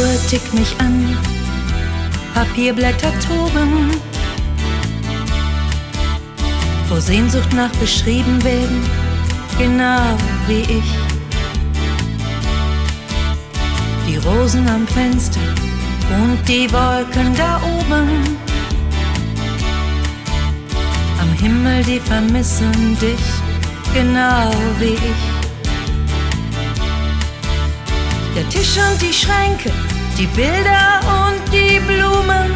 Uhr tickt mich an, Papierblätter toben, vor Sehnsucht nach beschrieben werden, genau wie ich. Die Rosen am Fenster und die Wolken da oben, am Himmel, die vermissen dich, genau wie ich. Der Tisch und die Schränke, die Bilder und die Blumen,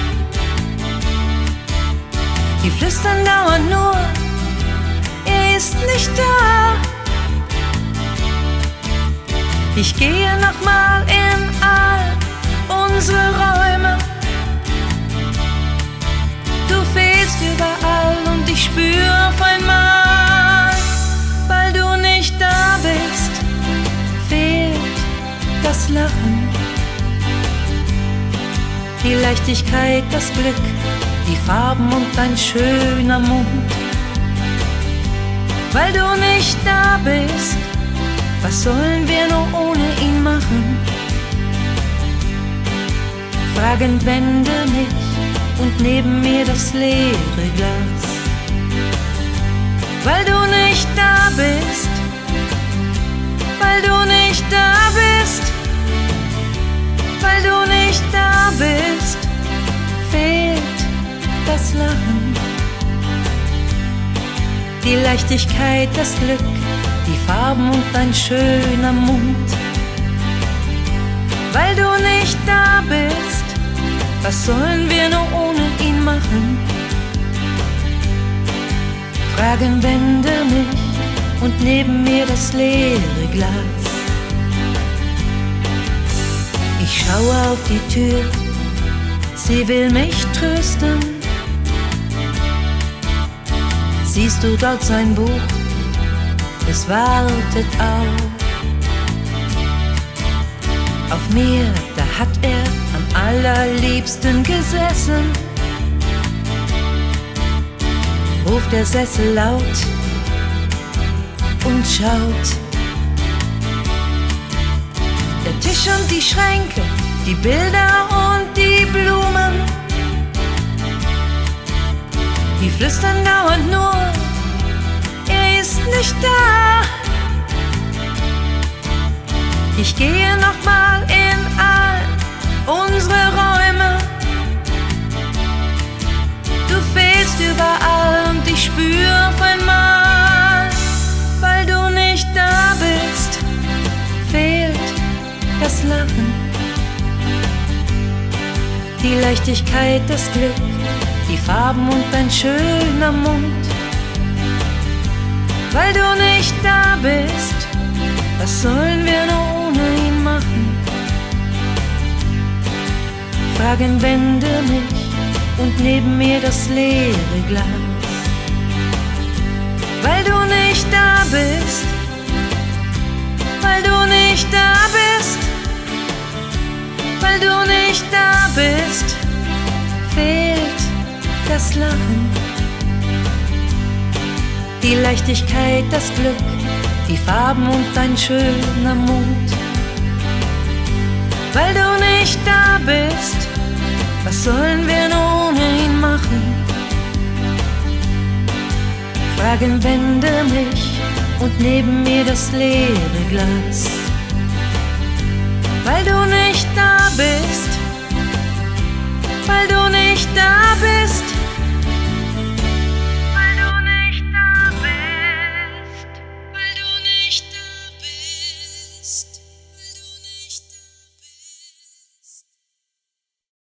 die flüstern dauernd nur, er ist nicht da. Ich gehe nochmal in all unsere Räume, du fehlst überall und ich spür auf einmal, weil du nicht da bist, fehlt das Lachen, die Leichtigkeit, das Glück, die Farben und dein schöner Mund. Weil du nicht da bist, was sollen wir nur ohne ihn machen? Fragend wende mich und neben mir das leere Glas. Weil du nicht da bist, weil du nicht da bist, weil du nicht da bist, fehlt das Lachen, die Leichtigkeit, das Glück, die Farben und dein schöner Mund. Weil du nicht da bist, was sollen wir nur ohne ihn machen? Fragen wende mich und neben mir das leere Glas. Ich schaue auf die Tür, sie will mich trösten. Siehst du dort sein Buch, es wartet auf mir, da hat er am allerliebsten gesessen. Ruft der Sessel laut und schaut. Der Tisch und die Schränke, die Bilder und die Blumen, die flüstern dauernd nur, er ist nicht da. Ich gehe nochmal in all unsere Räume, du fehlst überall und ich spür auf einmal, weil du nicht da bist, fehlt das Lachen, die Leichtigkeit, das Glück, die Farben und dein schöner Mund. Weil du nicht da bist, was sollen wir nur ohne ihn machen? Fragen wende mich und neben mir das leere Glas. Weil du nicht da bist, weil du nicht da bist, weil du nicht da bist, fehlt das Lachen, die Leichtigkeit, das Glück, die Farben und dein schöner Mund. Weil du nicht da bist, was sollen wir nur ohne ihn machen? Fragen wende mich und neben mir das leere Glas. Weil du nicht da bist,